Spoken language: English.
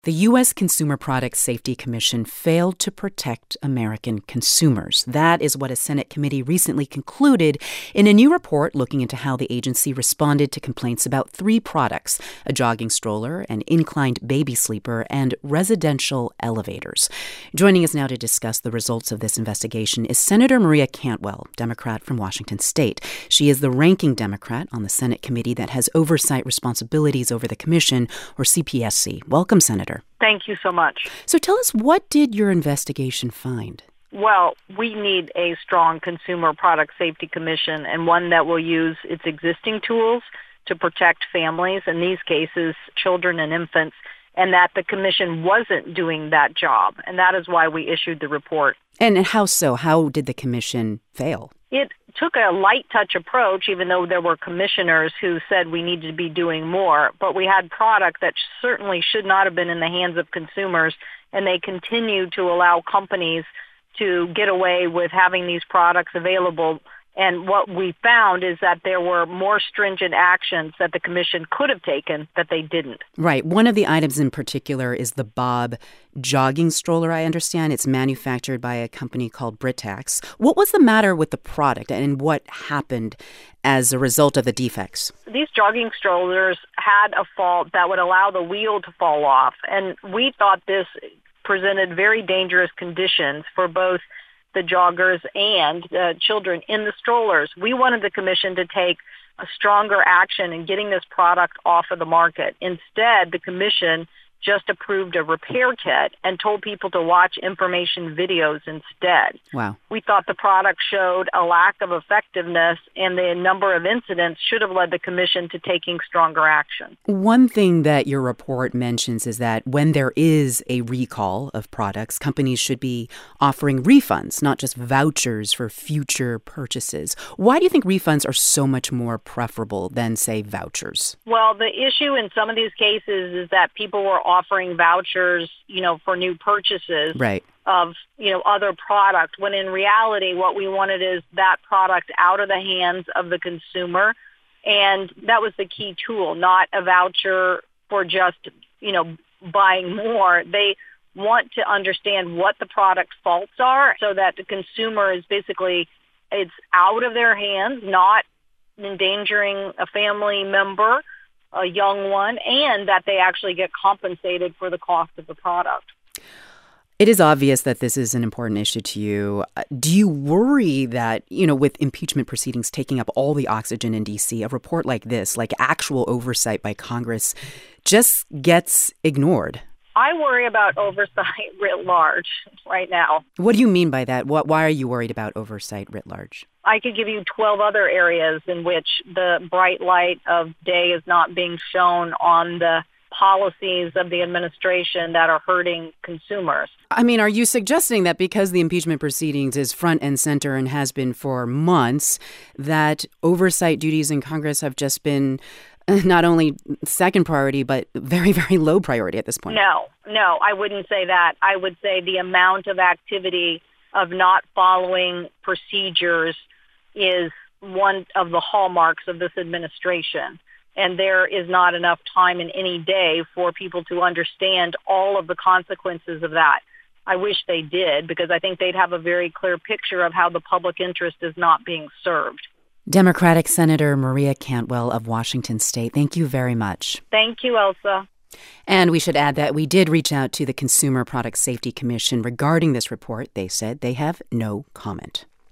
The U.S. Consumer Product Safety Commission failed to protect American consumers. That is what a Senate committee recently concluded in a new report looking into how the agency responded to complaints about 3 products: a jogging stroller, an inclined baby sleeper, and residential elevators. Joining us now to discuss the results of this investigation is Senator Maria Cantwell, Democrat from Washington State. She is the ranking Democrat on the Senate committee that has oversight responsibilities over the commission, or CPSC. Welcome, Senator. Thank you so much. So tell us, what did your investigation find? Well, we need a strong Consumer Product Safety Commission, and one that will use its existing tools to protect families, in these cases, children and infants, and that the commission wasn't doing that job. And that is why we issued the report. And how so? How did the commission fail? It took a light touch approach, even though there were commissioners who said we needed to be doing more. But we had product that certainly should not have been in the hands of consumers, and they continued to allow companies to get away with having these products available. And what we found is that there were more stringent actions that the commission could have taken that they didn't. Right. One of the items in particular is the Bob jogging stroller, I understand. It's manufactured by a company called Britax. What was the matter with the product, and what happened as a result of the defects? These jogging strollers had a fault that would allow the wheel to fall off. And we thought this presented very dangerous conditions for both the joggers and children in the strollers. We wanted the commission to take a stronger action in getting this product off of the market. Instead, the commission just approved a repair kit and told people to watch information videos instead. Wow. We thought the product showed a lack of effectiveness, and the number of incidents should have led the commission to taking stronger action. One thing that your report mentions is that when there is a recall of products, companies should be offering refunds, not just vouchers for future purchases. Why do you think refunds are so much more preferable than, say, vouchers? Well, the issue in some of these cases is that people were offering vouchers, for new purchases of, other product, when in reality what we wanted is that product out of the hands of the consumer. And that was the key tool, not a voucher for just, buying more. They want to understand what the product faults are so that the consumer is basically, it's out of their hands, not endangering a family member, a young one, and that they actually get compensated for the cost of the product. It is obvious that this is an important issue to you. Do you worry that, with impeachment proceedings taking up all the oxygen in D.C., a report like this, like actual oversight by Congress, just gets ignored? I worry about oversight writ large right now. What do you mean by that? Why are you worried about oversight writ large? I could give you 12 other areas in which the bright light of day is not being shown on the policies of the administration that are hurting consumers. I mean, are you suggesting that because the impeachment proceedings is front and center and has been for months, that oversight duties in Congress have just been not only second priority, but very, very low priority at this point? No, I wouldn't say that. I would say the amount of activity of not following procedures is one of the hallmarks of this administration. And there is not enough time in any day for people to understand all of the consequences of that. I wish they did, because I think they'd have a very clear picture of how the public interest is not being served. Democratic Senator Maria Cantwell of Washington State, thank you very much. Thank you, Elsa. And we should add that we did reach out to the Consumer Product Safety Commission regarding this report. They said they have no comment.